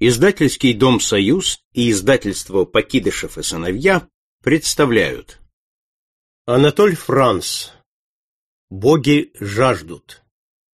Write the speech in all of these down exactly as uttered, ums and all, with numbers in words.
Издательский дом «Союз» и издательство «Покидышев и сыновья» представляют Анатоль Франс. Боги жаждут.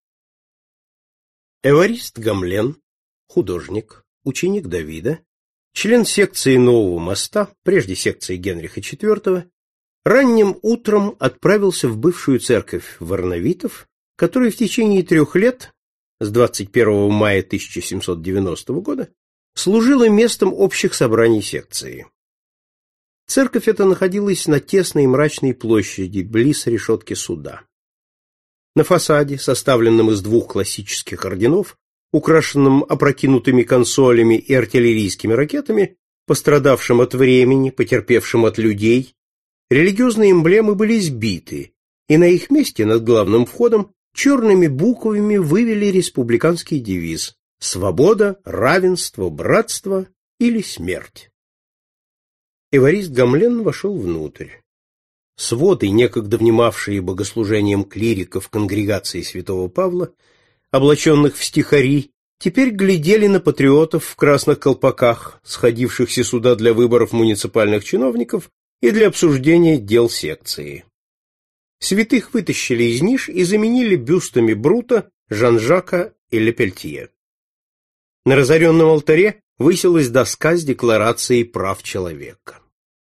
Эварист Гамлен, художник, ученик Давида, член секции Нового моста, прежде секции Генриха четвёртого, ранним утром отправился в бывшую церковь Варнавитов, которая в течение трех лет, с двадцать первого мая тысяча семьсот девяностого года, служила местом общих собраний секции. Церковь эта находилась на тесной и мрачной площади, близ решетки суда. На фасаде, составленном из двух классических орденов, украшенном опрокинутыми консолями и артиллерийскими ракетами, пострадавшим от времени, потерпевшим от людей, религиозные эмблемы были сбиты, и на их месте над главным входом черными буквами вывели республиканский девиз «Свобода, равенство, братство или смерть». Эварист Гамлен вошел внутрь. Своды, некогда внимавшие богослужением клириков конгрегации святого Павла, облаченных в стихари, теперь глядели на патриотов в красных колпаках, сходившихся сюда для выборов муниципальных чиновников и для обсуждения дел секции. Святых вытащили из ниш и заменили бюстами Брута, Жан-Жака и Лепельтье. На разоренном алтаре высилась доска с декларацией прав человека.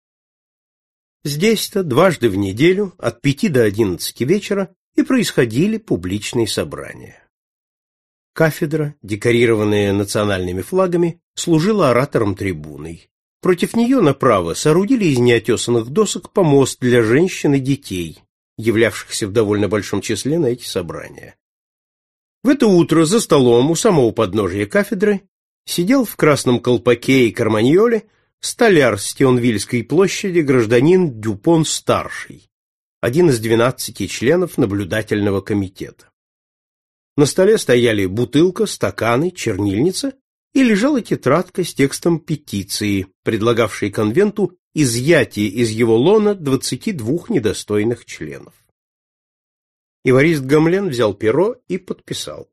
Здесь-то дважды в неделю от пяти до одиннадцати вечера и происходили публичные собрания. Кафедра, декорированная национальными флагами, служила оратором-трибуной. Против нее направо соорудили из неотесанных досок помост для женщин и детей, являвшихся в довольно большом числе на эти собрания. В это утро за столом у самого подножия кафедры сидел в красном колпаке и карманьоле столяр с Тионвильской площади гражданин Дюпон-старший, один из двенадцати членов наблюдательного комитета. На столе стояли бутылка, стаканы, чернильница и лежала тетрадка с текстом петиции, предлагавшей конвенту изъятие из его лона двадцати двух недостойных членов. Эварист Гамлен взял перо и подписал.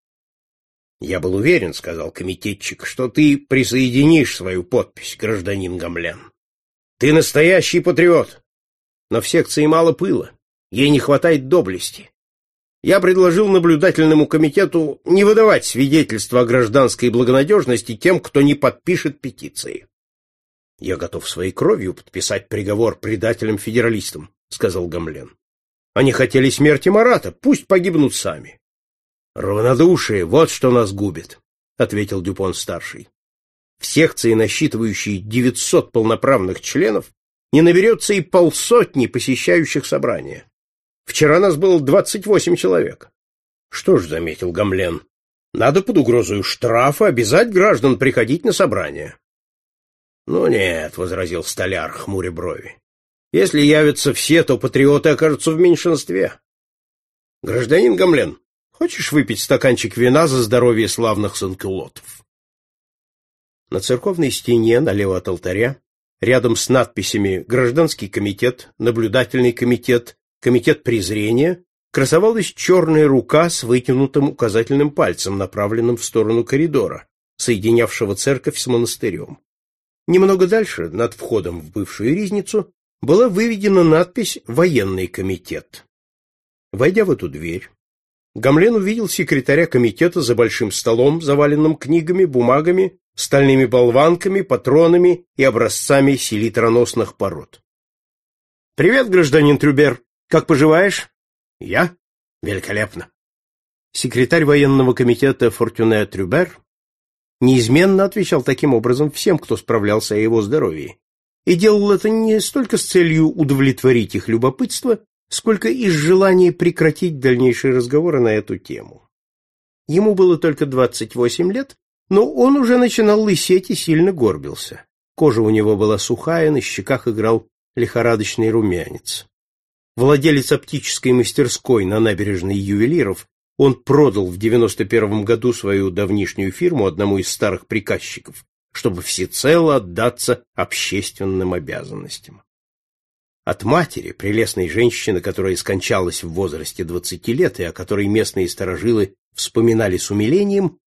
«Я был уверен, — сказал комитетчик, — что ты присоединишь свою подпись, гражданин Гамлен. Ты настоящий патриот, но в секции мало пыла, ей не хватает доблести. Я предложил наблюдательному комитету не выдавать свидетельства о гражданской благонадежности тем, кто не подпишет петиции». «Я готов своей кровью подписать приговор предателям-федералистам», — сказал Гамлен. «Они хотели смерти Марата, пусть погибнут сами». «Равнодушие — вот что нас губит», — ответил Дюпон-старший. «В секции, насчитывающей девятьсот полноправных членов, не наберется и полсотни посещающих собрания. Вчера нас было двадцать восемь человек». «Что ж, — заметил Гамлен, — надо под угрозой штрафа обязать граждан приходить на собрание». «Ну нет, — возразил столяр, хмуря брови, — если явятся все, то патриоты окажутся в меньшинстве. Гражданин Гамлен, хочешь выпить стаканчик вина за здоровье славных санкюлотов?» На церковной стене, налево от алтаря, рядом с надписями «Гражданский комитет», «Наблюдательный комитет», «Комитет презрения», красовалась черная рука с вытянутым указательным пальцем, направленным в сторону коридора, соединявшего церковь с монастырем. Немного дальше, над входом в бывшую ризницу, была выведена надпись «Военный комитет». Войдя в эту дверь, Гамлен увидел секретаря комитета за большим столом, заваленным книгами, бумагами, стальными болванками, патронами и образцами селитроносных пород. «Привет, гражданин Трюбер. Как поживаешь?» «Я? Великолепно». Секретарь военного комитета Фортюне Трюбер неизменно отвечал таким образом всем, кто справлялся о его здоровье, и делал это не столько с целью удовлетворить их любопытство, сколько из желания прекратить дальнейшие разговоры на эту тему. Ему было только двадцать восемь лет, но он уже начинал лысеть и сильно горбился. Кожа у него была сухая, на щеках играл лихорадочный румянец. Владелец оптической мастерской на набережной Ювелиров, он продал в девяносто первом году свою давнишнюю фирму одному из старых приказчиков, чтобы всецело отдаться общественным обязанностям. От матери, прелестной женщины, которая скончалась в возрасте двадцати лет и о которой местные старожилы вспоминали с умилением,